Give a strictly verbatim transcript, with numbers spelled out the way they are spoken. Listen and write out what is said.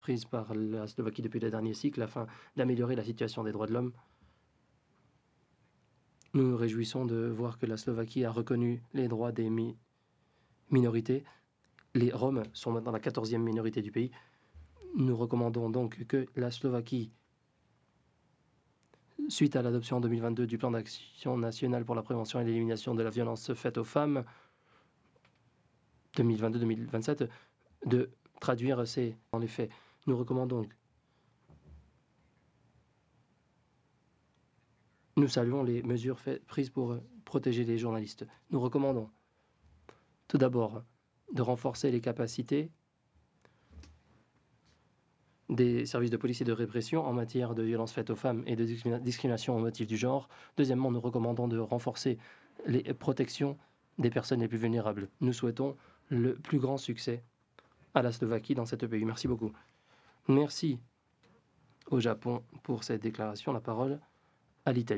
prises par la Slovaquie depuis le dernier cycle afin d'améliorer la situation des droits de l'homme. Nous nous réjouissons de voir que la Slovaquie a reconnu les droits des mi minorités. Les Roms sont maintenant la quatorzième minorité du pays. Nous recommandons donc que la Slovaquie, suite à l'adoption en deux mille vingt-deux du plan d'action national pour la prévention et l'élimination de la violence faite aux femmes, deux mille vingt-deux deux mille vingt-sept, de traduire ces en les faits. Nous recommandons Nous saluons les mesures fait, prises pour protéger les journalistes. Nous recommandons tout d'abord de renforcer les capacités des services de police et de répression en matière de violences faites aux femmes et de discrimination au motif du genre. Deuxièmement, nous recommandons de renforcer les protections des personnes les plus vulnérables. Nous souhaitons le plus grand succès à la Slovaquie dans cet pays. Merci beaucoup. Merci au Japon pour cette déclaration. La parole à l'Italie.